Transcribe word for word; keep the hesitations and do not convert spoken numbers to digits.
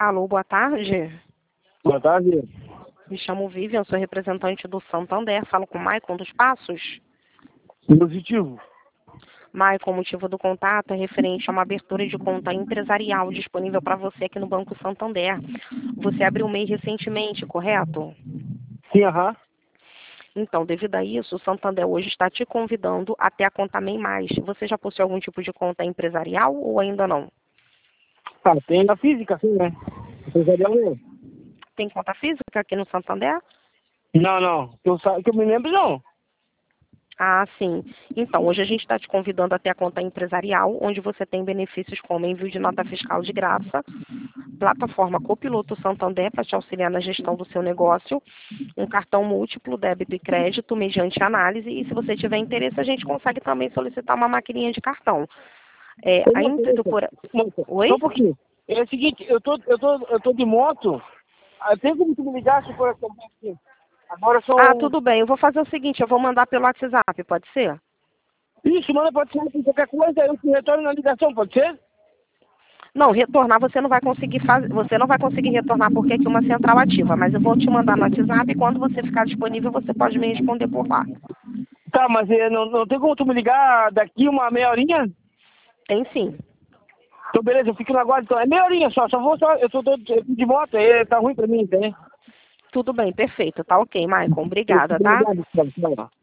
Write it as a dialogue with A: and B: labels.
A: Alô, boa tarde.
B: Boa tarde.
A: Me chamo Vivian, sou representante do Santander. Falo com o Maicon dos Passos.
B: Positivo.
A: Maicon, o motivo do contato é referente a uma abertura de conta empresarial disponível para você aqui no Banco Santander. Você abriu o M E I recentemente, correto?
B: Sim, aham.
A: Então, devido a isso, o Santander hoje está te convidando a ter a conta M E I Mais. Você já possui algum tipo de conta empresarial ou ainda não?
B: Ah, tem na física, sim, né? Empresarial não.
A: Tem conta física aqui no Santander?
B: Não, não. Que eu, sa- que eu me lembro, não.
A: Ah, sim. Então, hoje a gente está te convidando a ter a conta empresarial, onde você tem benefícios como envio de nota fiscal de graça, plataforma Copiloto Santander para te auxiliar na gestão do seu negócio, um cartão múltiplo, débito e crédito, mediante análise, e se você tiver interesse, a gente consegue também solicitar uma maquininha de cartão. É,
B: Ô,
A: a
B: moça,
A: intuito
B: moça,
A: por...
B: moça,
A: Oi?
B: só um pouquinho. É o seguinte, eu tô, eu tô, eu tô de moto. Ah, tem como tu me ligar se for aqui? Agora
A: Ah,
B: são...
A: tudo bem. Eu vou fazer o seguinte, eu vou mandar pelo WhatsApp, pode ser?
B: Isso, manda, pode ser por qualquer coisa, eu te retorno na ligação, pode ser?
A: Não, retornar você não vai conseguir fazer, você não vai conseguir retornar porque aqui é uma central ativa, mas eu vou te mandar no WhatsApp e quando você ficar disponível você pode me responder por lá.
B: Tá, mas eh, não, não tem como tu me ligar daqui uma meia horinha?
A: Tem sim.
B: Então, beleza, eu fico na guarda. Então, é meia horinha só, só vou só... Eu tô, tô de moto, aí tá ruim pra mim, entendeu?
A: Tudo bem, perfeito. Tá ok, Maicon. Obrigada, tá?
B: Obrigado, tchau, tchau.